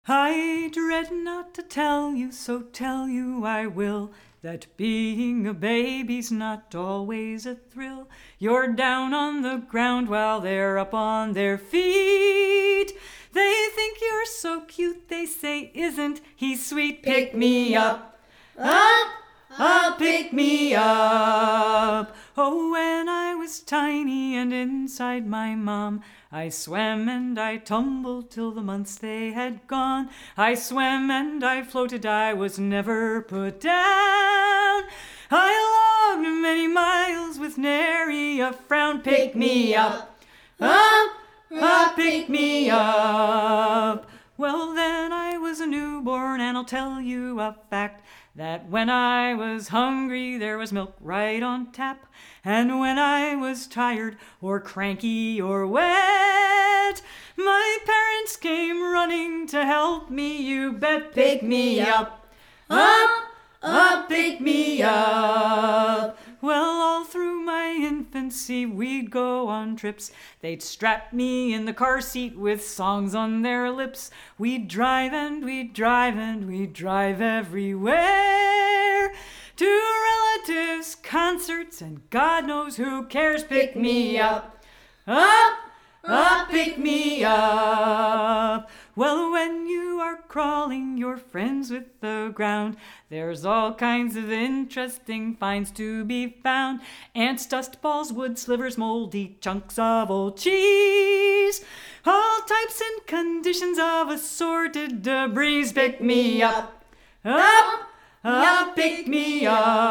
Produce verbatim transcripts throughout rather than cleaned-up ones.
I dread not to tell you, so tell you I will, that being a baby's not always a thrill. You're down on the ground while they're up on their feet. They think you're so cute, they say, isn't he sweet? Pick me up, up, up, pick me up. Oh, when I was tiny and inside my mom, I swam and I tumbled till the months they had gone. I swam and I floated, I was never put down. I logged many miles with nary a frown. Pick me up, up, up, pick me up. Well, then I was a newborn, and I'll tell you a fact, that when I was hungry there was milk right on tap, and when I was tired or cranky or wet, my parents came running to help me, you bet. Pick me up, up, up, pick me up. Well, all through my infancy we'd go on trips. They'd strap me in the car seat with songs on their lips. We'd drive and we'd drive and we'd drive everywhere, to relatives, concerts, and God knows who cares. Pick me up, up, up, pick me up. Well, when you are crawling, you're friends with the ground. There's all kinds of interesting finds to be found. Ants, dust balls, wood slivers, moldy chunks of old cheese. All types and conditions of assorted debris. Pick me up, up, up, pick me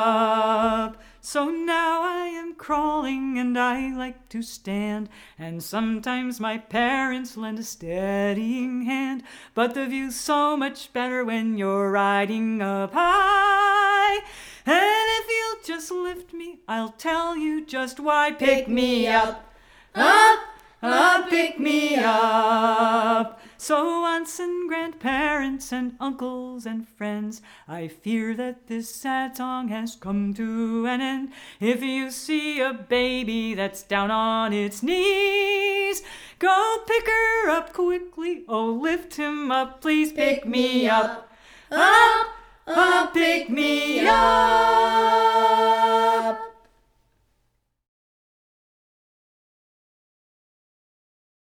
up. So now I am crawling and I like to stand, and sometimes my parents lend a steadying hand, but the view's so much better when you're riding up high. And if you'll just lift me, I'll tell you just why. Pick me up, up, up, pick me up. So aunts and grandparents and uncles and friends, I fear that this sad song has come to an end. If you see a baby that's down on its knees, go pick her up quickly, oh lift him up, please. Pick me up, up, up, pick me up.